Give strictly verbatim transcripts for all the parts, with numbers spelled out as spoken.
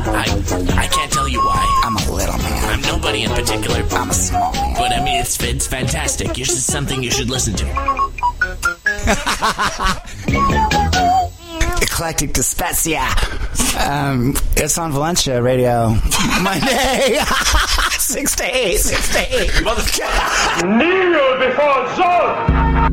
I I can't tell you why. I'm a little man. I'm nobody in particular. I'm a small man. But I mean, it's it's fantastic. This is something you should listen to. Eclectic Dyspepsia. Um, it's on Valencia Radio. Monday. Six to eight. Six to eight. Kneel before Zod!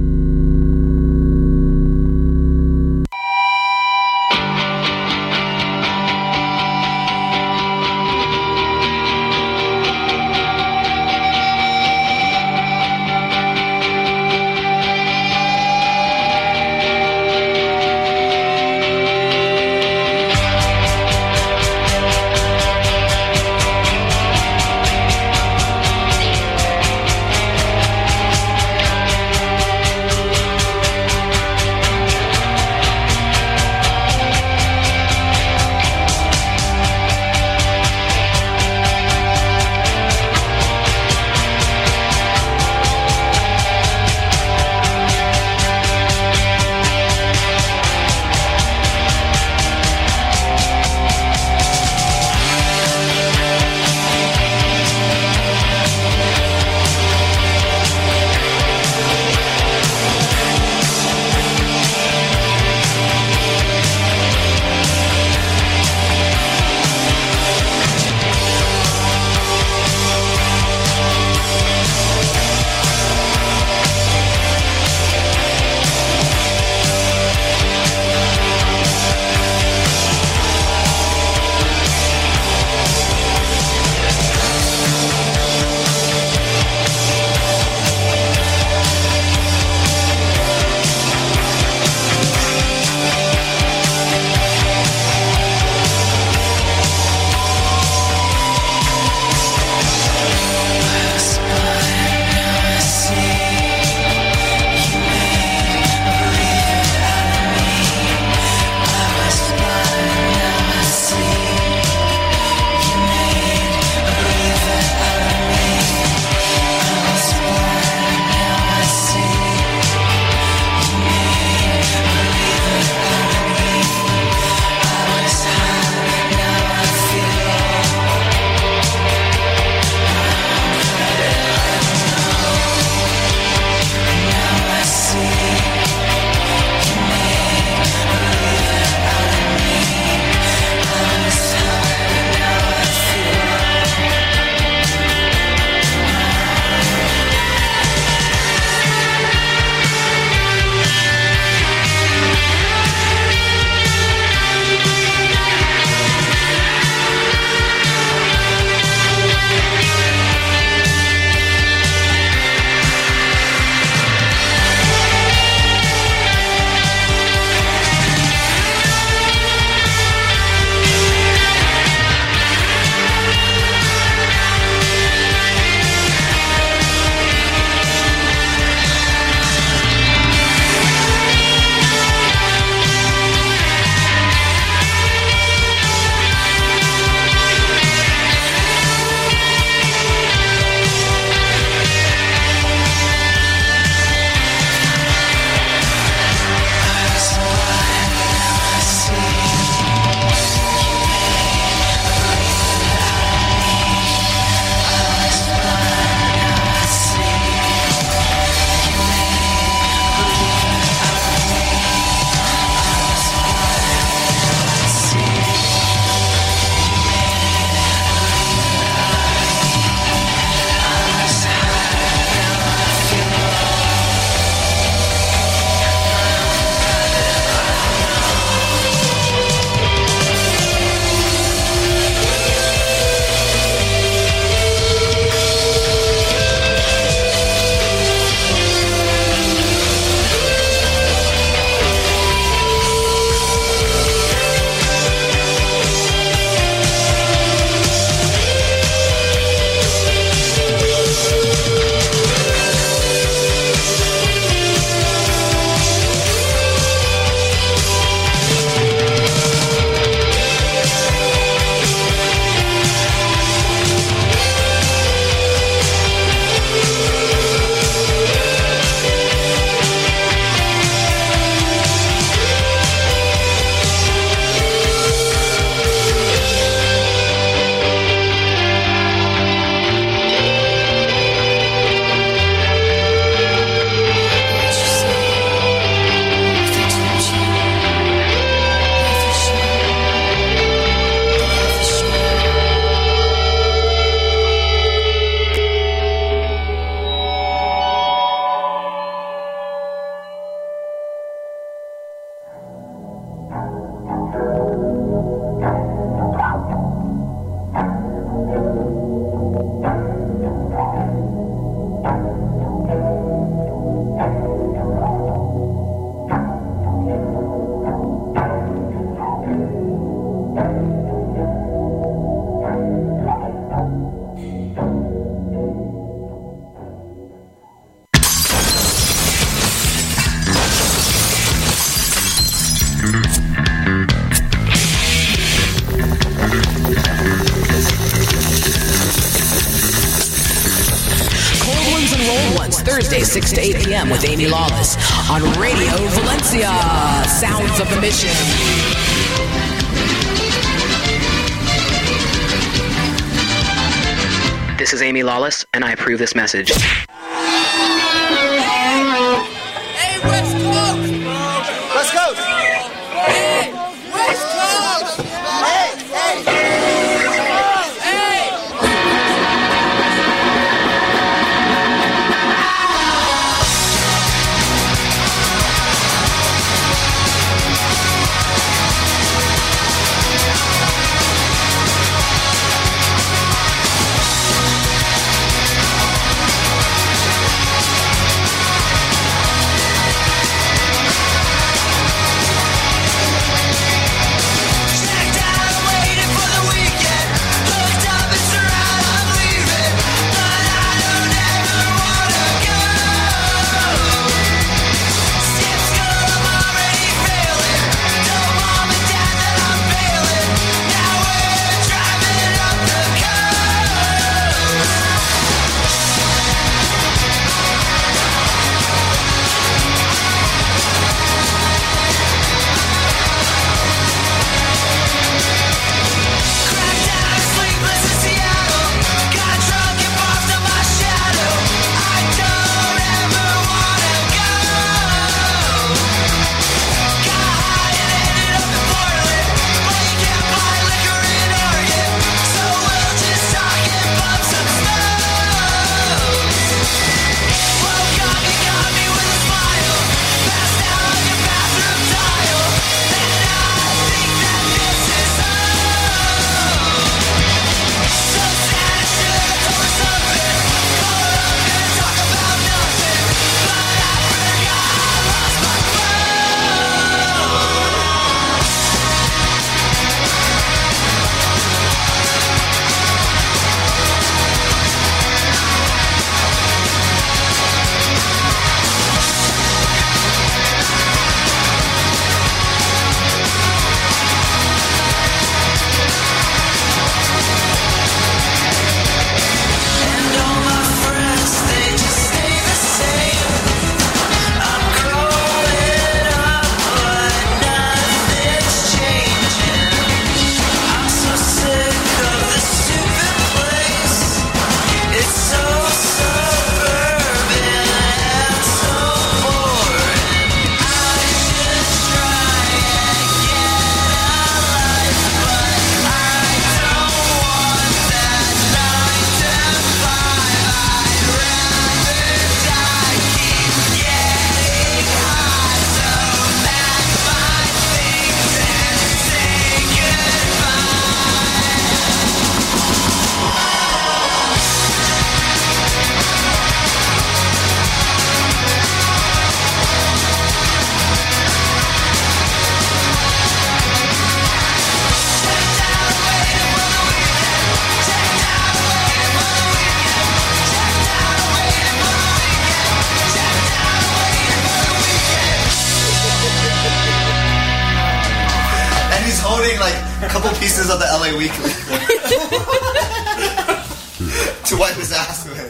Thursday, six to eight p.m. with Amy Lawless on Radio Valencia. Sounds of the Mission. This is Amy Lawless, and I approve this message. Hey, West Coast! West Coast! Hey, West Coast! Hey, hey, hey! A couple pieces of the L A Weekly to wipe his ass with.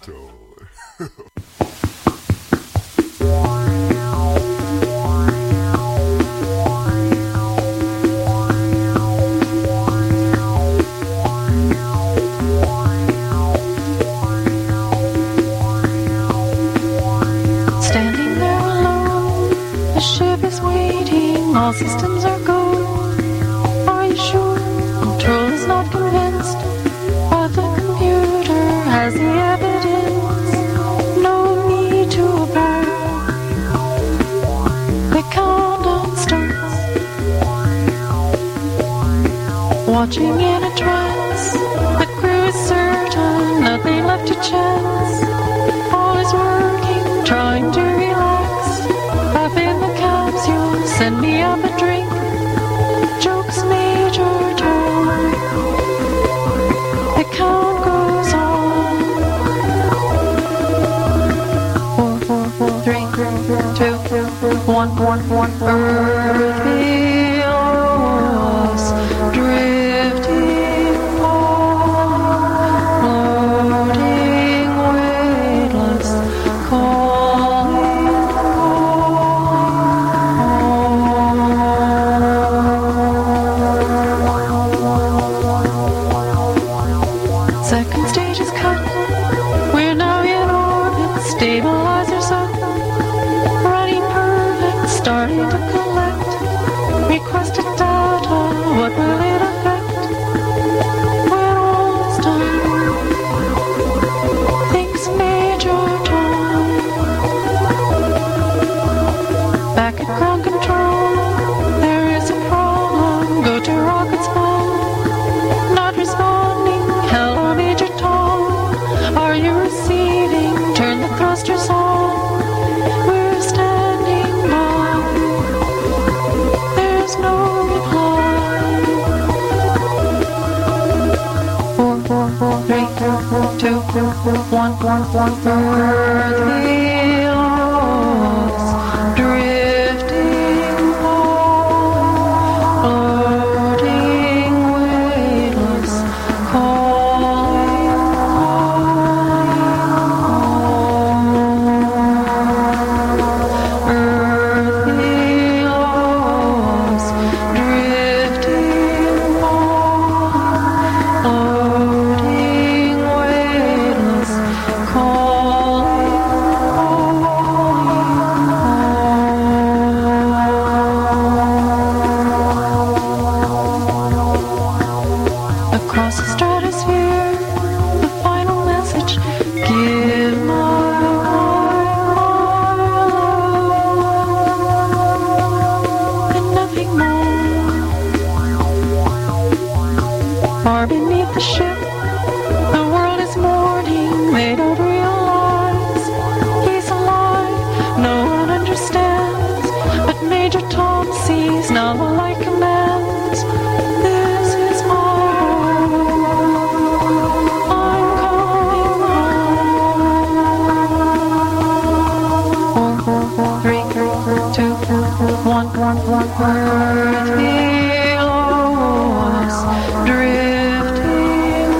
Standing there alone, the ship is waiting, all systems are go. Are you sure? Control is not convinced, but the computer has the evidence. No need to abort. The countdown starts. Watching in a trance, the crew is certain, nothing left to chance. All is working, trying to relax. Up in the capsule, send me up a drink. Jokes major turn. The count goes on. Four, four, four, three, two, one, one, one. Earth feels drifting on, floating weightless. one, one, one, earthly logs drifting on, floating weightless, calling, calling home. Earthly logs drifting on, floating weightless, calling, calling. Across the stratosphere, the final message: give my love and nothing more. Far beneath the ship, the world is mourning. They don't realize he's alive. No one understands, but Major Tom sees now the light commands. This is my home. I'm calling home. Four, four, three, two, one, one, one. Earthly logs drifting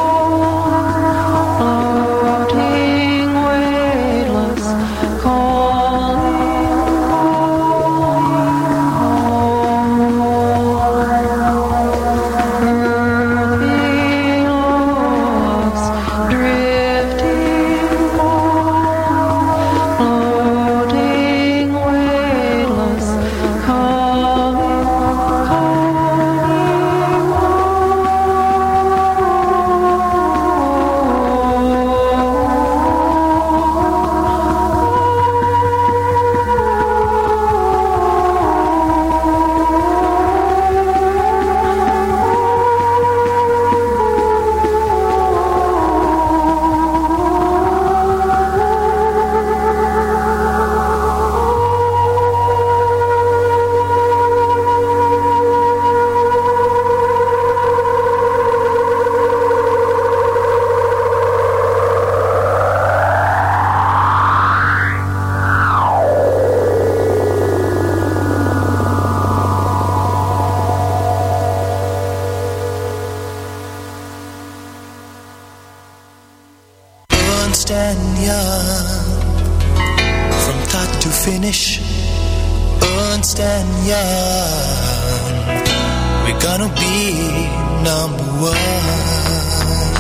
on, floating weightless, calling, earthly logs drifting on, floating weightless, calling, Ernst and Young, from start to finish. Ernst and Young, we're gonna be number one.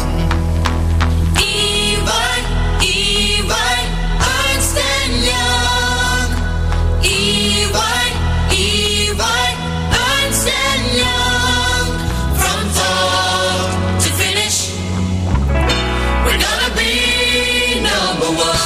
Ivar, Ivar, Ernst and Young. Ivar, Ivar, Ernst and Young. From start to finish, we're gonna be number one.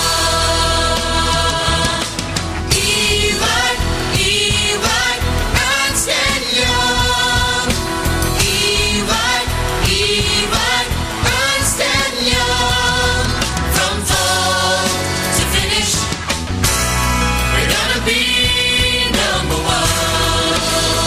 Ivar, Ivar, Ernst and Young. Ivar, Ivar, Ernst and Young. From start to finish, we're gonna be number one.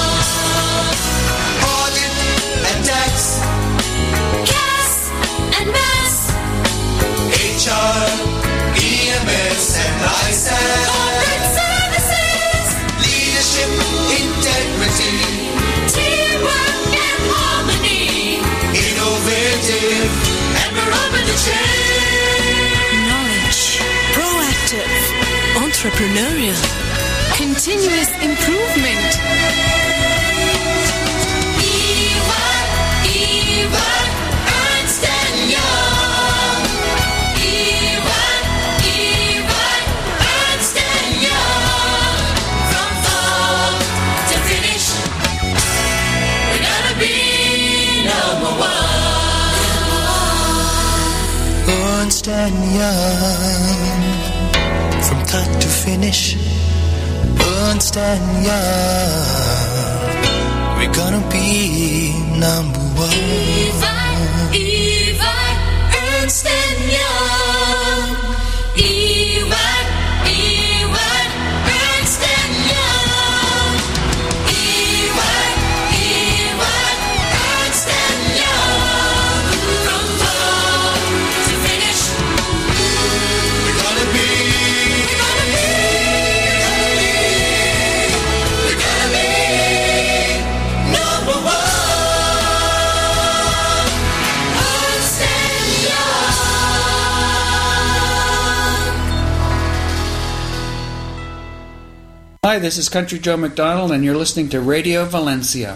Audit and tax, Gas and mass, H R, E M S and I S A P, corporate services, leadership, integrity, teamwork and harmony, innovative, and we're open to change. Knowledge, proactive, entrepreneurial, continuous improvement. Ivar, Ivar, Ernst and Young. Ivar, Ivar, Ernst and Young. From start to finish, we're gonna be number one. Ernst and Young, from start to finish. Ernst and Young, we're gonna be number one. Ivar, Ivar, Ernst and Young. Ivar, Ivar, Ernst and Young. Ivar, Ivar, Ernst and Young. From start to finish, Hi, this is Country Joe McDonald, and you're listening to Radio Valencia.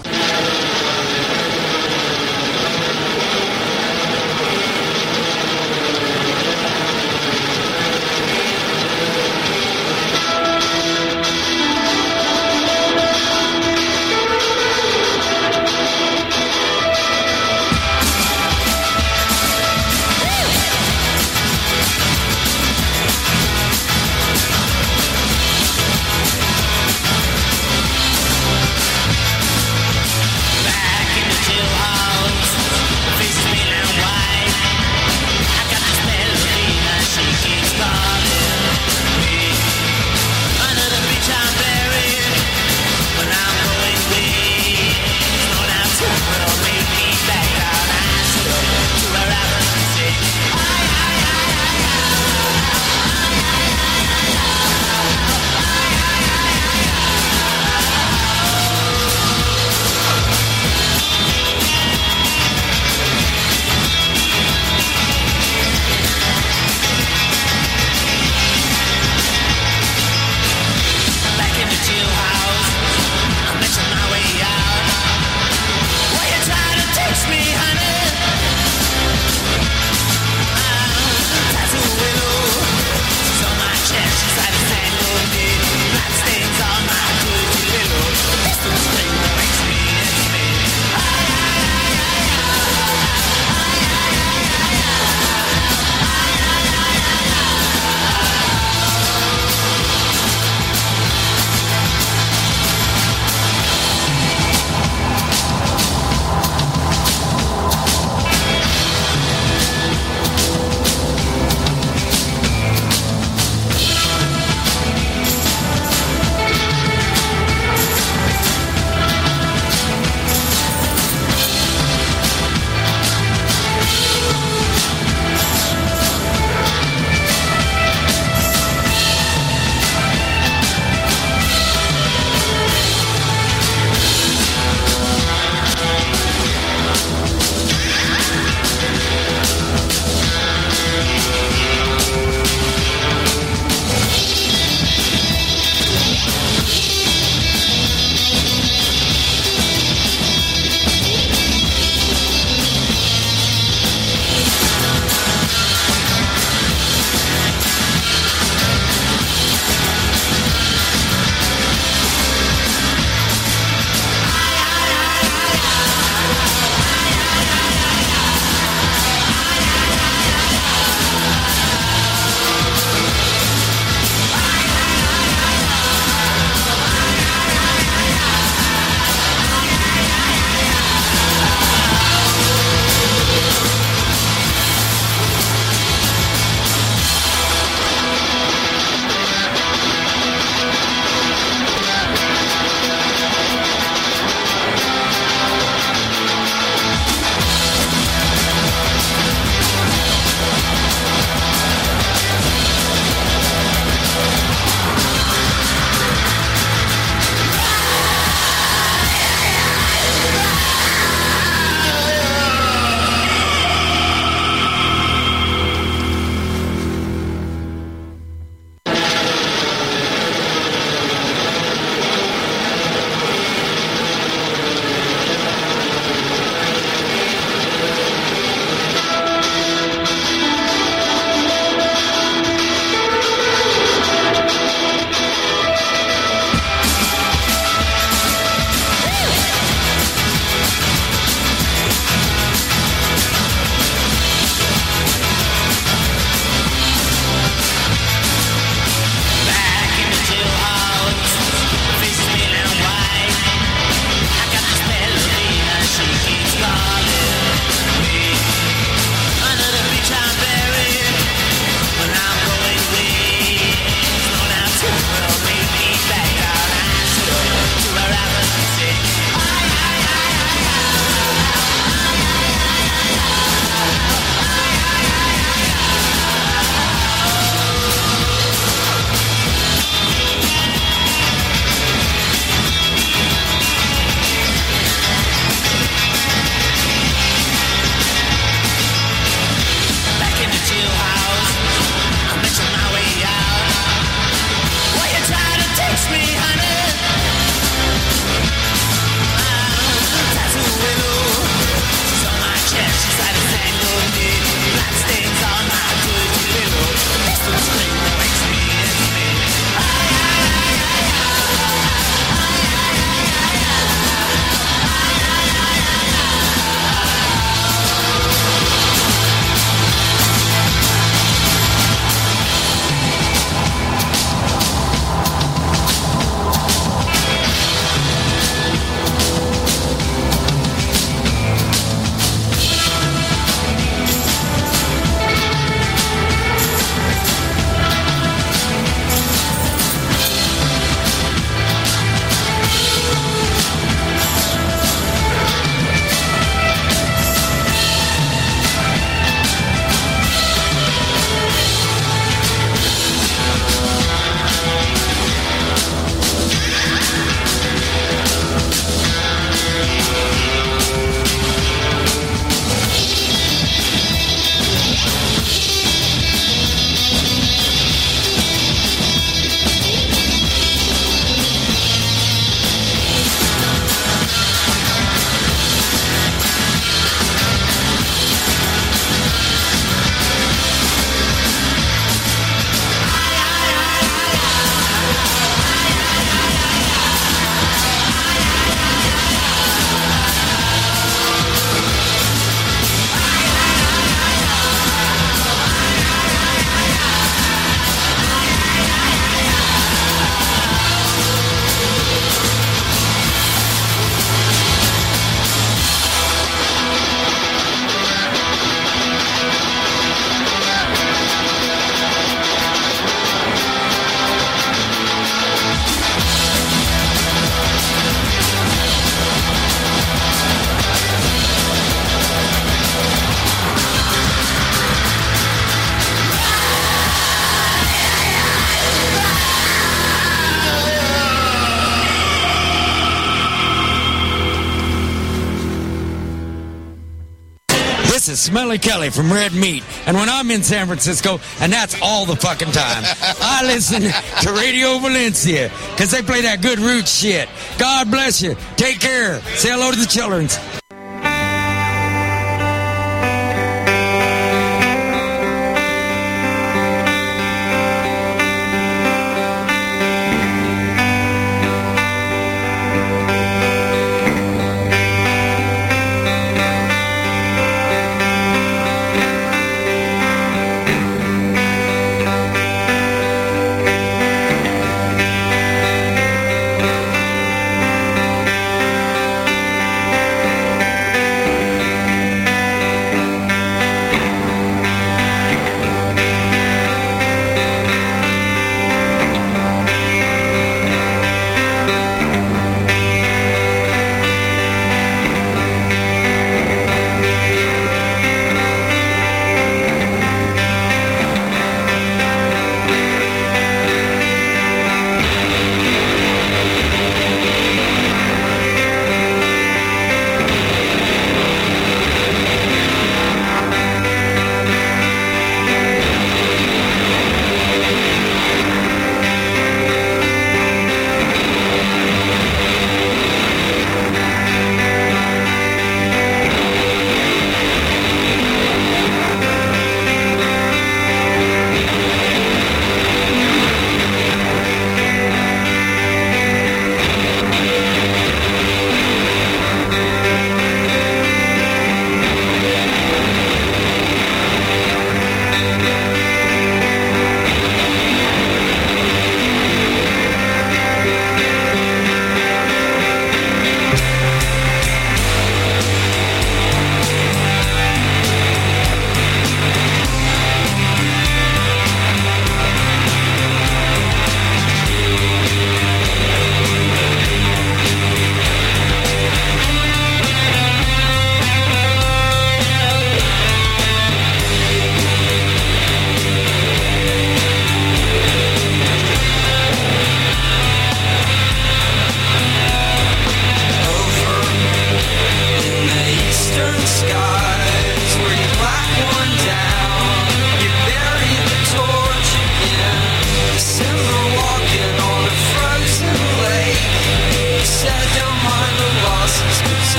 This is Smelly Kelly from Red Meat. And when I'm in San Francisco, and that's all the fucking time, I listen to Radio Valencia because they play that good root shit. God bless you. Take care. Say hello to the children.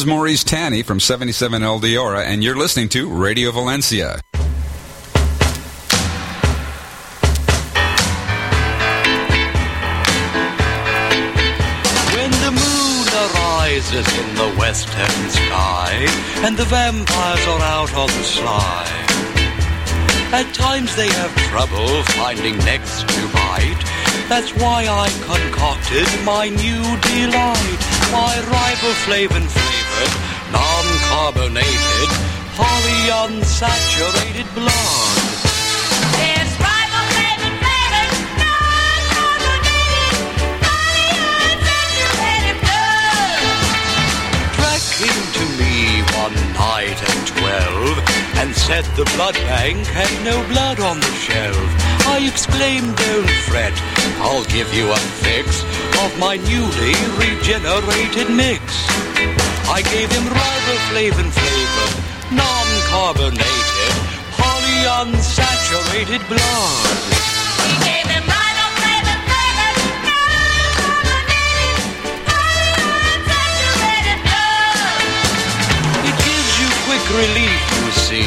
is Maurice Tanny from seventy-seven El Diora, and you're listening to Radio Valencia. When the moon arises in the western sky, and the vampires are out on the sly, at times they have trouble finding necks to bite. That's why I concocted my new delight, my riboflavin flavored, non-carbonated, polyunsaturated blood. It's riboflavin flavored, non-carbonated, polyunsaturated blood. Drac came to me one night at twelve and said the blood bank had no blood on the shelf. I exclaimed, don't fret, I'll give you a fix of my newly regenerated mix. I gave him riboflavin flavored, non-carbonated, polyunsaturated blood. We gave him riboflavin flavored, non-carbonated, polyunsaturated blood. It gives you quick relief, you see,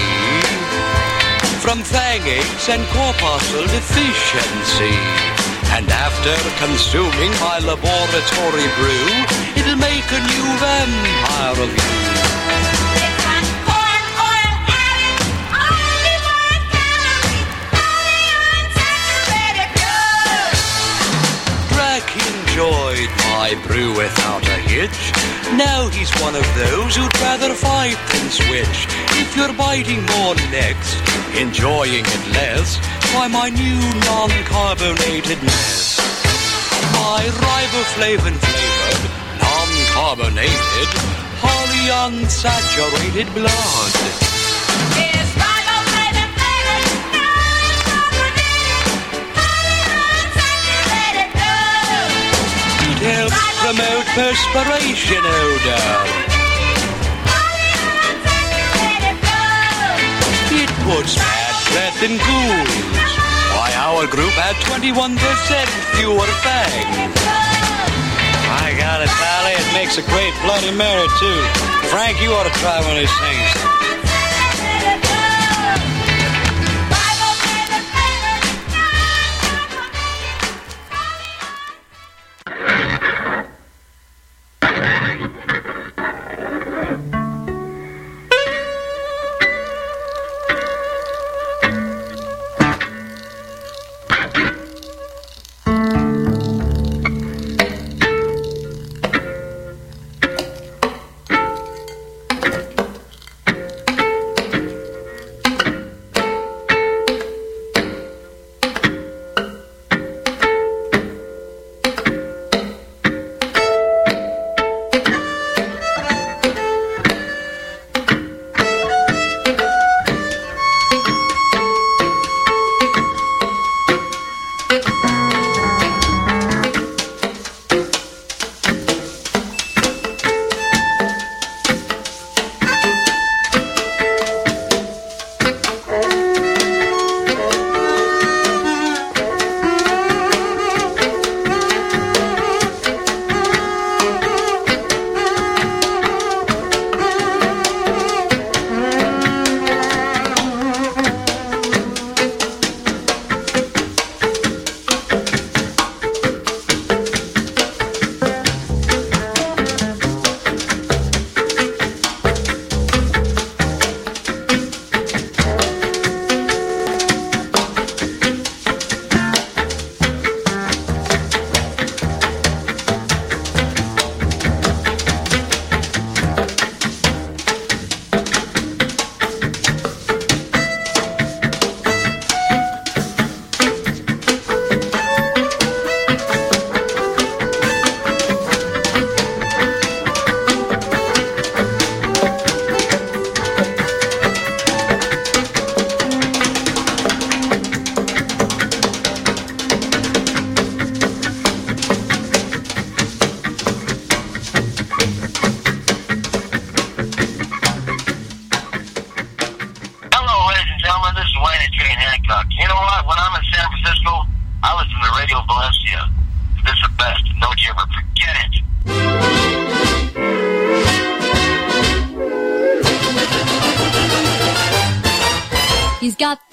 from fang aches and corpuscle deficiency. And after consuming my laboratory brew, it'll make a new vampire of you. It's got corn oil added, only one calorie, polyunsaturated blood. Drac enjoyed my brew without a hitch. Now he's one of those who'd rather fight than switch. If you're biting more necks, enjoying it less, try my new non-carbonated mess. My riboflavin flavored, non-carbonated, polyunsaturated blood. It's riboflavin flavored, non-carbonated, polyunsaturated blood. It helps promote perspiration odor. It puts bad breath in ghouls. Why, our group had twenty-one percent fewer fangs. I got it, Pally. It makes a great Bloody Mary, too. Frank, you ought to try one of these things.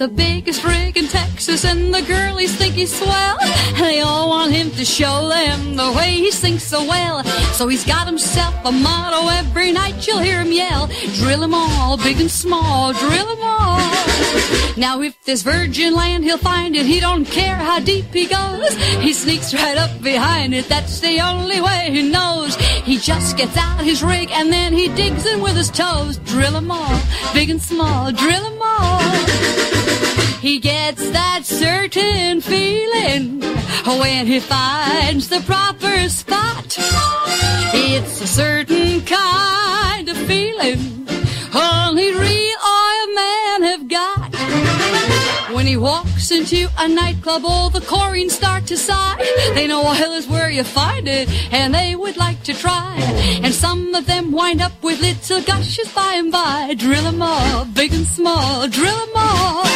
the biggest rig in Texas, and the girlies think he's swell. They all want him to show them the way he sings so well. So he's got himself a motto, every night you'll hear him yell, drill 'em all, big and small, drill 'em all. Now if there's virgin land, he'll find it, he don't care how deep he goes. He sneaks right up behind it, that's the only way he knows. He just gets out his rig and then he digs in with his toes. Drill 'em all, big and small, drill 'em all. He gets that certain feeling when he finds the proper spot. It's a certain kind of feeling only real oil men have got. When he walks into a nightclub, all the chlorine start to sigh. They know oil is where you find it, and they would like to try. And some of them wind up with little gushes by and by. Drill 'em all, big and small, drill 'em all.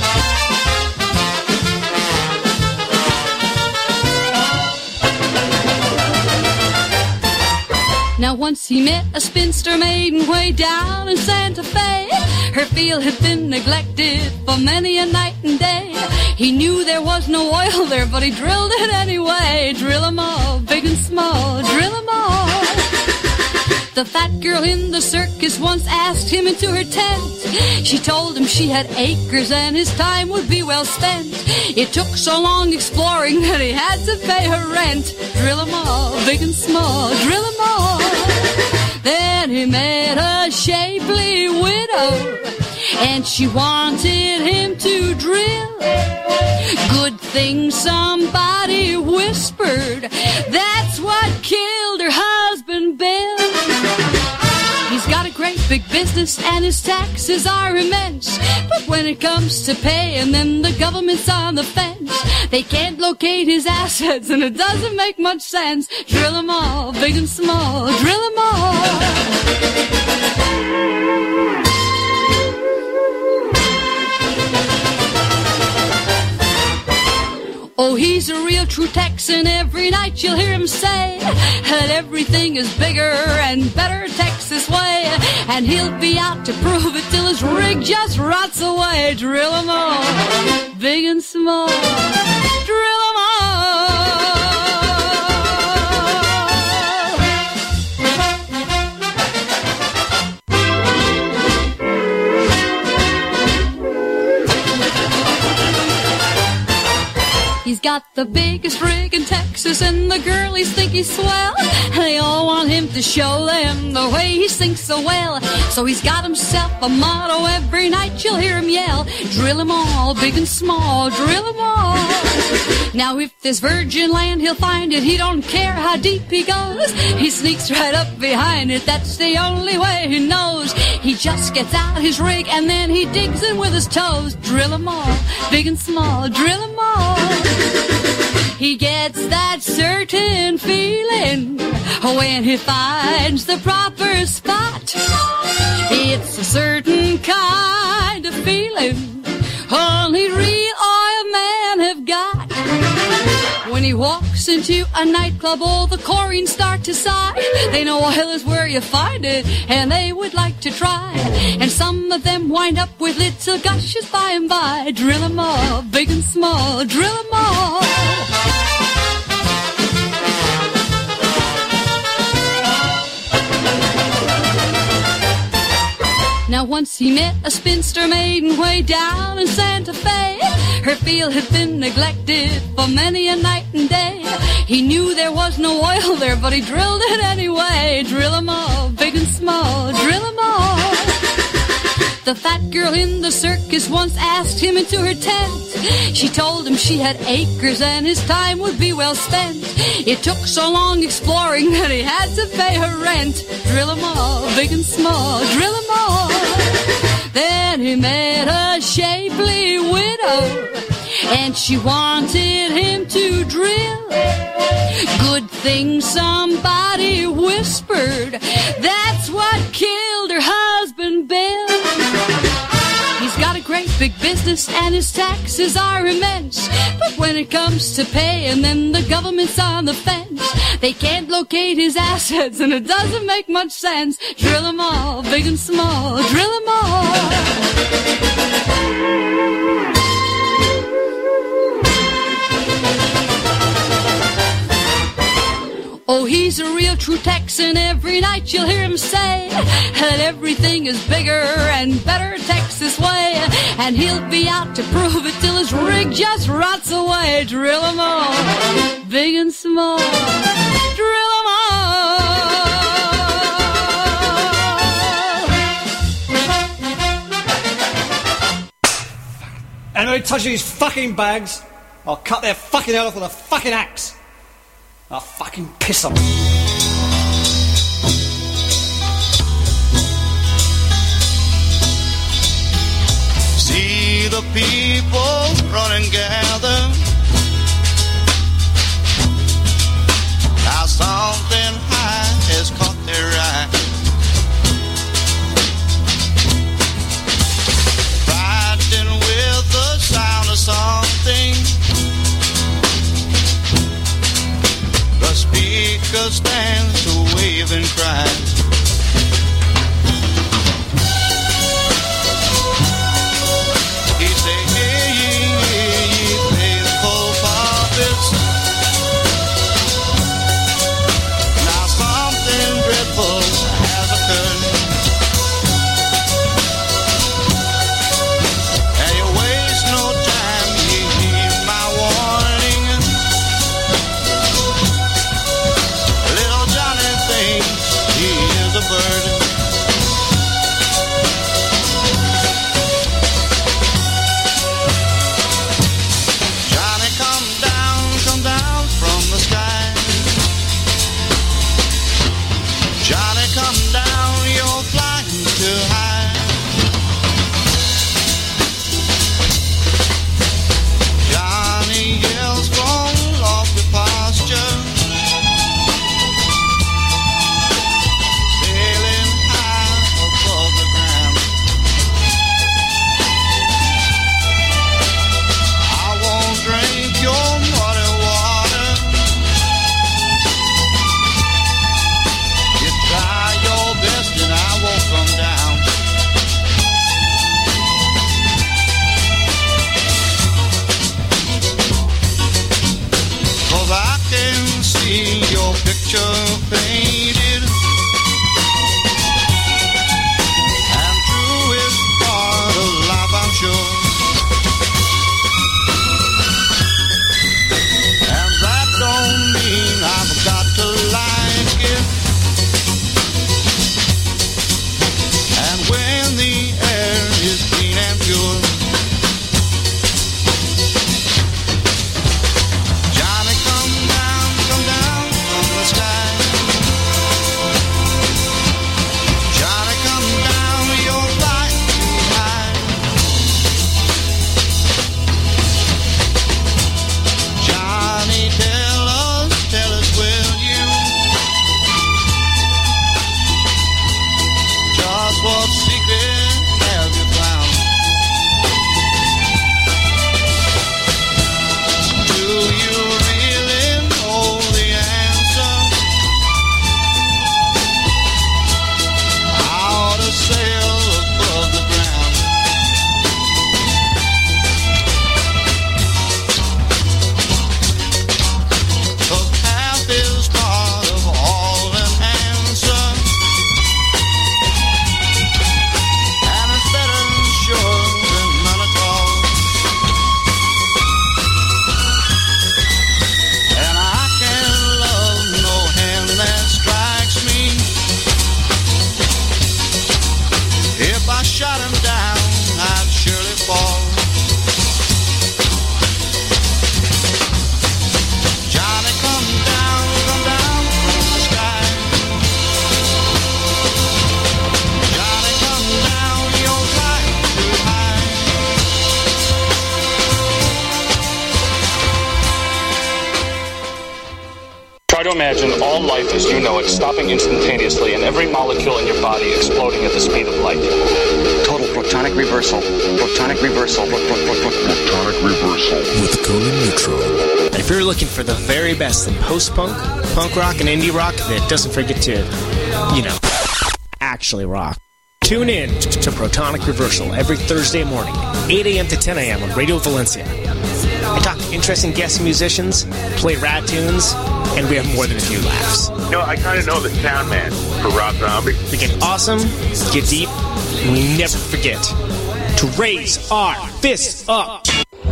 Now once he met a spinster maiden way down in Santa Fe. Her field had been neglected for many a night and day. He knew there was no oil there, but he drilled it anyway. Drill 'em all, big and small, drill 'em all. The fat girl in the circus once asked him into her tent. She told him she had acres and his time would be well spent. It took so long exploring that he had to pay her rent. Drill 'em all, big and small, drill 'em all. Then he met a shapely widow, and she wanted him to drill. Good thing somebody whispered, that's what killed her husband Bill. He's got a great big business and his taxes are immense. But when it comes to paying them, the government's on the fence. They can't locate his assets and it doesn't make much sense. Drill 'em all, big and small, drill 'em all. Oh, he's a real true Texan. Every night you'll hear him say that everything is bigger and better Texas way. And he'll be out to prove it till his rig just rots away. Drill 'em all, big and small, drill 'em all. He's got the biggest rig in Texas, and the girlies think he's swell. They all want him to show them the way he sings so well. So he's got himself a motto, every night you'll hear him yell, drill 'em all, big and small, drill 'em all. Now if there's virgin land, he'll find it, he don't care how deep he goes. He sneaks right up behind it, that's the only way he knows. He just gets out his rig and then he digs in with his toes. Drill 'em all, big and small, drill 'em all. He gets that certain feeling when he finds the proper spot. It's a certain kind of feeling only real oil men have got. When he walks into a nightclub, all the chlorine start to sigh. They know oil is where you find it, and they would like to try. And some of them wind up with little gushes by and by. Drill 'em all, big and small, drill 'em all. Now once he met a spinster maiden way down in Santa Fe. Her field had been neglected for many a night and day. He knew there was no oil there, but he drilled it anyway. Drill 'em all, big and small, drill 'em all. The fat girl in the circus once asked him into her tent. She told him she had acres and his time would be well spent. It took so long exploring that he had to pay her rent. Drill 'em all, big and small, drill 'em all. Then he met a shapely widow, and she wanted him to drill. Good thing somebody whispered, that's what killed her husband Bill. He's got a great big business and his taxes are immense. But when it comes to paying them, the government's on the fence. They can't locate his assets and it doesn't make much sense. Drill 'em all, big and small, drill 'em all. true Texan, every night you'll hear him say that everything is bigger and better Texas way. And he'll be out to prove it till his rig just rots away. Drill 'em all, big and small. Drill 'em all. Anybody touching these fucking bags, I'll cut their fucking head off with a fucking axe. I'll fucking piss them. See the people run and gather. Now something high has caught their eye. Fighting with the sound of something. The speaker stands to wave and cry. He say, hey, ye, ye, ye, faithful prophets. Now something dreadful has occurred. And you waste no time, ye heed my warning. Little Johnny thinks he is a burden. Johnny, come down, come down from the sky. Johnny, come down, you're flying too high. Johnny yells from lofty posture, sailing high above the ground. I won't drink your muddy water. You try your best and I won't come down. Cause I can see your picture painted, and true is part of life, I'm sure. And that don't mean I've got to like it. And when the air is clean and pure, Johnny, come down, come down from the sky. Johnny, come down, you're flying too high. Johnny, tell us, tell us, will you, just what secret have you found? Do you really know the answer? How to sail above the ground? Cause half is part of all an answer, and it's better sure than none at all. And I can love no hand that strikes me. If I shot him down, I'd surely fall. Johnny, come down, come down from the sky. Johnny, come down, you're flying too high. Try to imagine all life as you know it stopping instantaneously and every molecule in your body exploding at the speed of light. Total protonic reversal. Protonic reversal. Pro- pro- pro- pro- Protonic reversal. With colon neutral. And if you're looking for the very best in post-punk, punk rock, and indie rock that doesn't forget to, you know, actually rock, tune in to Protonic Reversal every Thursday morning, eight a.m. to ten a.m. on Radio Valencia. I talk to interesting guest musicians, play rad tunes, and we have more than a few laughs. You know, I kind of know the sound man for Rob Zombie. We get awesome, get deep, and we never forget to raise our fists up.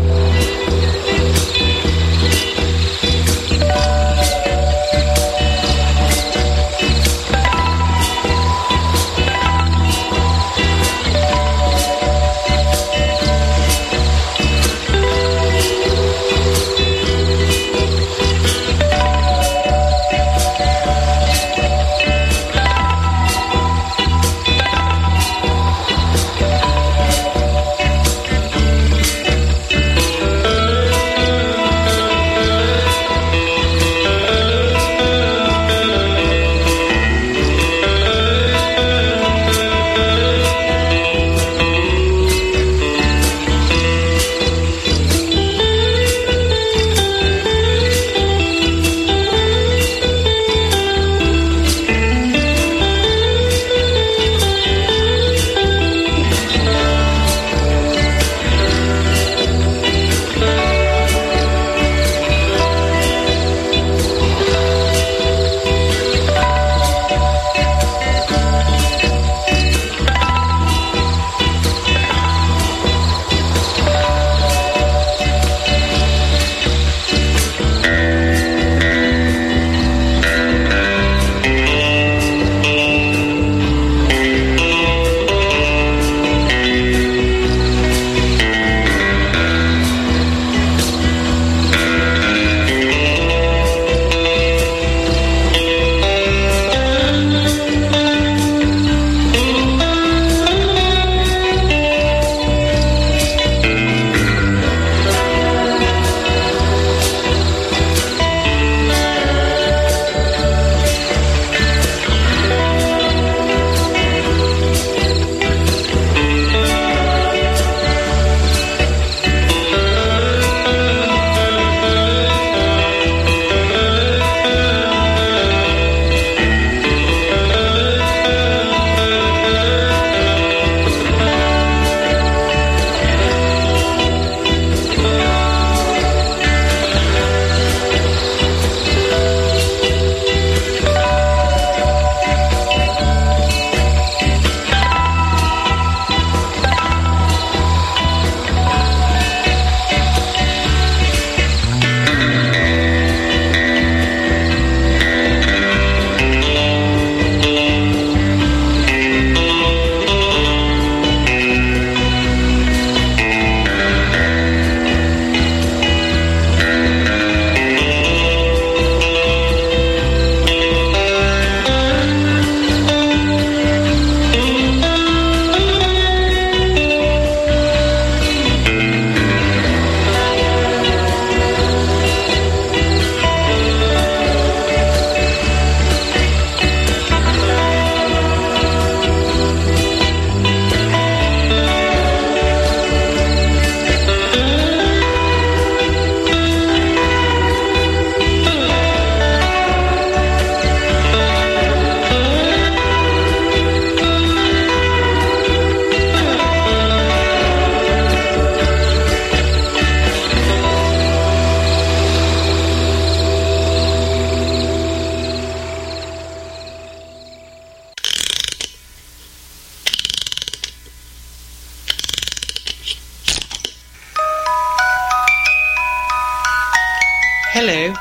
Hello,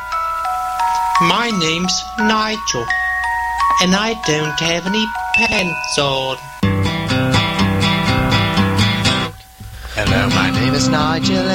my name's Nigel, and I don't have any pants on. Hello, my name is Nigel.